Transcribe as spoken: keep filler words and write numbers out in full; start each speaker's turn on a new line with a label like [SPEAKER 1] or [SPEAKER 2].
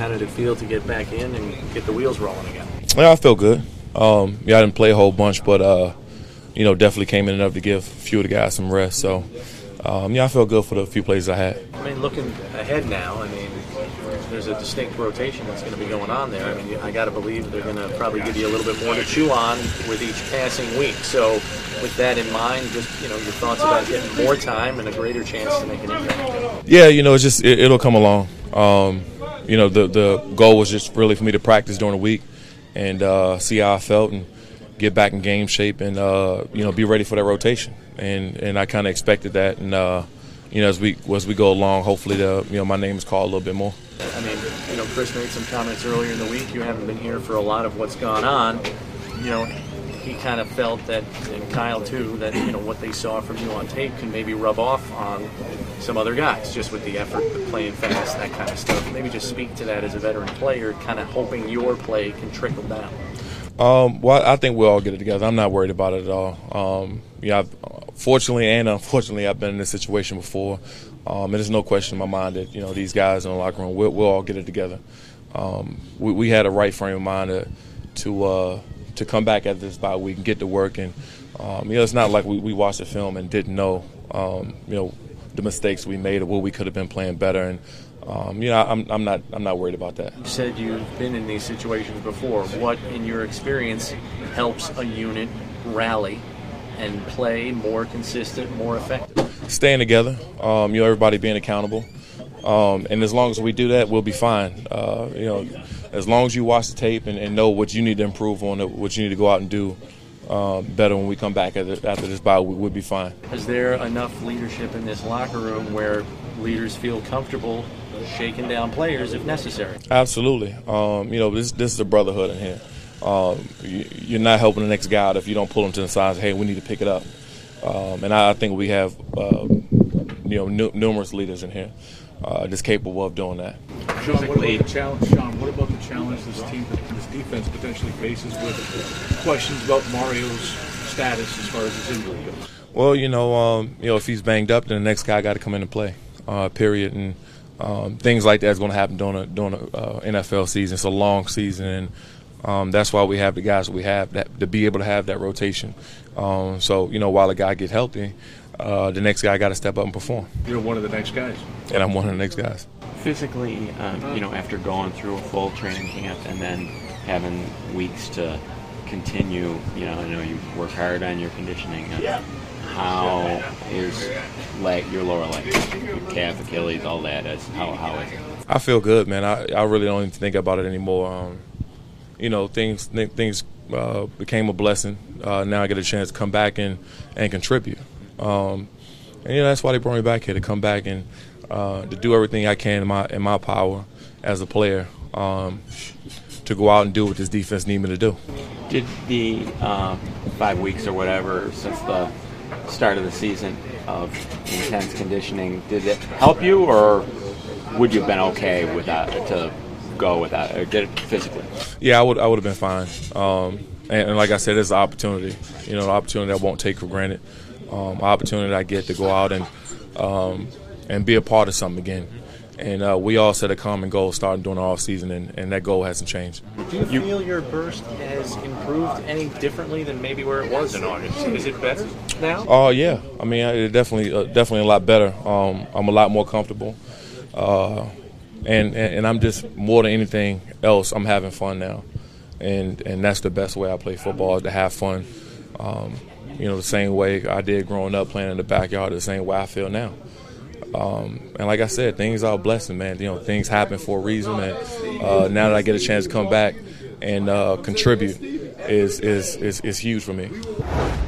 [SPEAKER 1] how did it feel to get back in and get the wheels rolling again?
[SPEAKER 2] Yeah, I felt good. Um, yeah, I didn't play a whole bunch, but uh, you know, definitely came in enough to give a few of the guys some rest. So, um, yeah, I felt good for the few plays I had.
[SPEAKER 1] I mean, looking ahead now, I mean, there's a distinct rotation that's going to be going on there. I mean, I got to believe they're going to probably give you a little bit more to chew on with each passing week. So, with that in mind, just you know, your thoughts about getting more time and a greater chance to make an impact.
[SPEAKER 2] Yeah, you know, it's just it, it'll come along. Um, you know, the the goal was just really for me to practice during the week and uh, see how I felt and get back in game shape and uh, you know, be ready for that rotation. And and I kind of expected that. And uh, you know, as we as we go along, hopefully the you know my name is called a little bit more.
[SPEAKER 1] I mean, you know, Chris made some comments earlier in the week. You haven't been here for a lot of what's gone on. You know, he kind of felt that, and Kyle too, that you know what they saw from you on tape can maybe rub off on some other guys, just with the effort, the playing fast, that kind of stuff. Maybe just speak to that as a veteran player, kind of hoping your play can trickle down.
[SPEAKER 2] Um, well, I think we'll all get it together. I'm not worried about it at all. Um, yeah, I've, fortunately and unfortunately, I've been in this situation before. Um, and there's no question in my mind that, you know, these guys in the locker room, we'll, we'll all get it together. Um, we, we had a right frame of mind to to, uh, to come back at this bye week and get to work. And, um, you know, it's not like we, we watched the film and didn't know, um, you know, the mistakes we made or what we could have been playing better. And, um, you know, I'm, I'm not I'm not worried about that.
[SPEAKER 1] You said you've been in these situations before. What, in your experience, helps a unit rally and play more consistent, more effective?
[SPEAKER 2] Staying together, um, you know, everybody being accountable, um, and as long as we do that, we'll be fine. Uh, you know, as long as you watch the tape and, and know what you need to improve on, what you need to go out and do um, better when we come back after this bye, we, we'll be fine.
[SPEAKER 1] Is there enough leadership in this locker room where leaders feel comfortable shaking down players if necessary?
[SPEAKER 2] Absolutely. Um, you know, this this is a brotherhood in here. Um, you, you're not helping the next guy out if you don't pull him to the side and say, hey, we need to pick it up. Um, and I, I think we have, uh, you know, nu- numerous leaders in here uh, just capable of doing that.
[SPEAKER 3] Sean, what about the challenge? Sean, what about the challenge this team, this defense potentially faces with questions about Mario's status as far as his injury goes?
[SPEAKER 2] Well, you know, um, you know, if he's banged up, then the next guy got to come in and play. Uh, period. And um, things like that is going to happen during a during a uh, N F L season. It's a long season, and Um, that's why we have the guys we have that, to be able to have that rotation. Um, so, you know, while a guy gets healthy, uh, the next guy got to step up and perform.
[SPEAKER 3] You're one of the next guys.
[SPEAKER 2] And I'm one of the next guys.
[SPEAKER 4] Physically, um, you know, after going through a full training camp and then having weeks to continue, you know, I know you work hard on your conditioning. Uh, how is leg, your lower leg, your calf, Achilles, all that? Is, how, how is it?
[SPEAKER 2] I feel good, man. I, I really don't even think about it anymore. Um, You know, things things uh, became a blessing. Uh, now I get a chance to come back and, and contribute. Um, and, you know, that's why they brought me back here, to come back and uh, to do everything I can in my in my power as a player um, to go out and do what this defense needs me to do.
[SPEAKER 4] Did the uh, five weeks or whatever since the start of the season of intense conditioning, did it help you, or would you have been okay with that to go with that, or did it physically?
[SPEAKER 2] Yeah, I would I would have been fine. Um, and, and like I said, it's an opportunity. You know, an opportunity I won't take for granted. Um, opportunity I get to go out and um, and be a part of something again. And uh, we all set a common goal starting during the off season, and, and that goal hasn't changed.
[SPEAKER 1] Do you, you feel your burst has improved any differently than maybe where it was in August? Is it better now?
[SPEAKER 2] Oh uh, yeah, I mean, it definitely uh, definitely a lot better. Um, I'm a lot more comfortable. Uh, And, and and I'm just, more than anything else, I'm having fun now, and and that's the best way I play football, is to have fun. Um, you know, the same way I did growing up playing in the backyard, the same way I feel now. Um, and like I said, things are a blessing, man. You know, things happen for a reason, and uh, now that I get a chance to come back and uh, contribute is is is is huge for me.